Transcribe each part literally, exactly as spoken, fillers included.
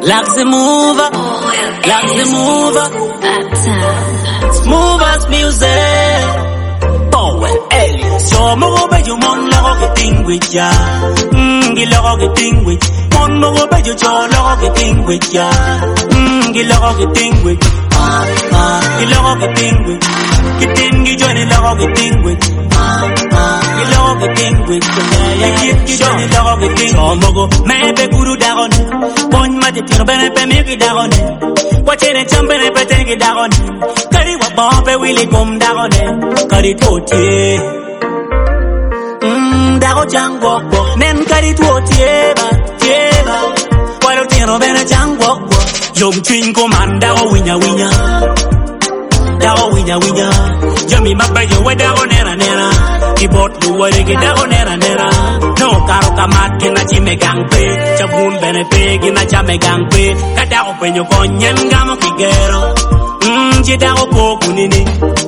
Like the mover, like the mover, movers music. Power, Ellie. So mo be you mon lo ke ting with ya. Mm, gi lo ke ting with. Mon mo be you jo lo ke ting with ya. Mm, gi lo ke ting with. Ah, ah, gi lo ke ting with. Ki ting gi jo ni lo ke ting with. Ah, ah, gi lo ke ting with. Yeah, yeah, gi jo ni lo ke ting. So mo go me be guru dagon. Pon ma te tiro bene pe mi gi dagon. Watching it jump bene pe te gi dagon. Kari wa bon pe wili gum dagon. Kari toti. Mmm, dago jango go. Nen kari toti eba, eba. Walo tiro bene jango go. Yom twin komanda o winya winya. Dago winya winya. Yomi mabba yo we dago nera nera. Kibot luwa rege dago nera nera. No karo kamat kina chime gangpe. Chabun bene pe kina chame gangpe. Kadago penyo konyen gamo kigero. Mmm, jidago poku nini.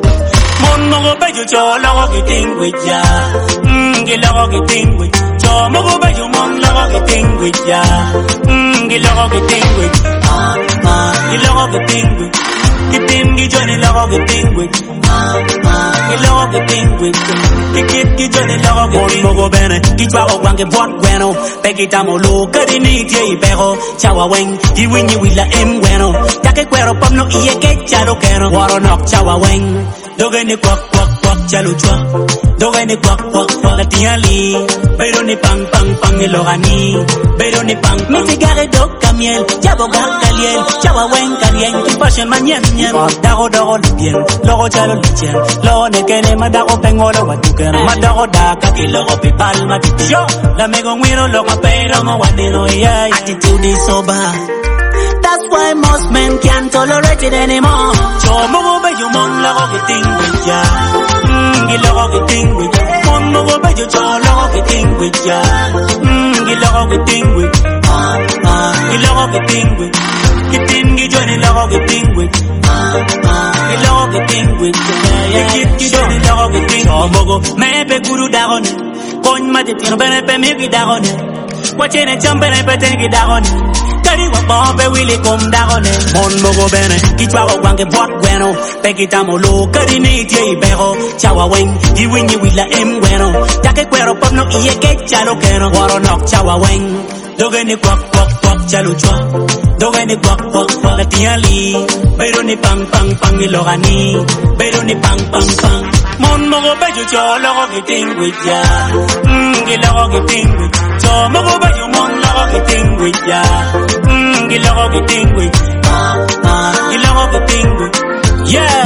Mon mogo bejo cho logo ki ting with ya. Mmm, gi logo ki ting with. Cho mogo bejo mon logo ki ting with ya. Mmm, gi logo ki ting with. Ah, ah, gi logo ki ting with. Ki ting gi joni logo ki ting with. Ah, ah, gi logo ki ting with. Ki kit gi joni logo ki ting. Mon mogo bene, ki chwa o wange bot bueno. Peki tamo lo, kadi ni tie i pero. Chawa weng, ki winyi wila em bueno. Take cuero pop no iye ke charo kero. Waro nok chawa weng. Doge ni kwak kwak kwak chalo chwa. Doge ni kwak kwak kwak la tiali. Pero ni pang pang pang ni logani. Pero ni pang pang. Mi figare do kamiel. Chavo gar kaliel. Chawa wen kalien. Ki passion man yen yen. Dago dago li bien. Logo chalo li chen. Logo ne kele ma dago pengolo wa tukera. Ma dago da kaki logo pi palma ti yo. La mego ngwiro logo pero mo wadino yeah. Attitude is so bad. That's why most men can't tolerate it anymore. So mogo be you mon logo ki ting with ya. Mmm, gi logo ki ting with. Mon mogo be you cho logo ki ting with ya. Mmm, gi logo ki ting with. Ah, ah, gi logo ki ting with. Ki ting gi joni logo ki ting with. Ah, ah, gi logo ki ting with. Yeah, yeah, gi joni logo ki ting. So mogo me be guru dagon. Kon ma te tiro bene pe mi gi dagon. Watching it jump bene pe te gi dagon. Kari wa bombe wili kum dagone. Mon mogo bene, ki chwa wa wange bot bueno. Peki tamo lo, kari ni tie i pero. Chawa weng, ki winyi wila em bueno. Take cuero pop no iye ke chalo kero. Waro nok chawa weng. Doge ni kwak kwak kwak chalo chwa. Doge ni kwak kwak kwak la tiali. Pero ni pang pang pang ni logani. Pero ni pang pang pang. Mon mogo bejo cho logo ki ting with ya. Mmm, ki logo ki ting with. Cho mogo bejo mon logo ki ting with ya. Mmm, ki logo ki ting with. Ah, ah, ki logo ki ting with. Yeah.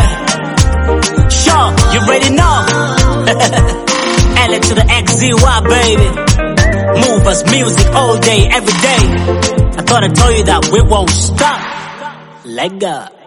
Sure, you ready now? L to the X Z Y, baby. Movers music all day, every day. I thought I told you that we won't stop. Let go.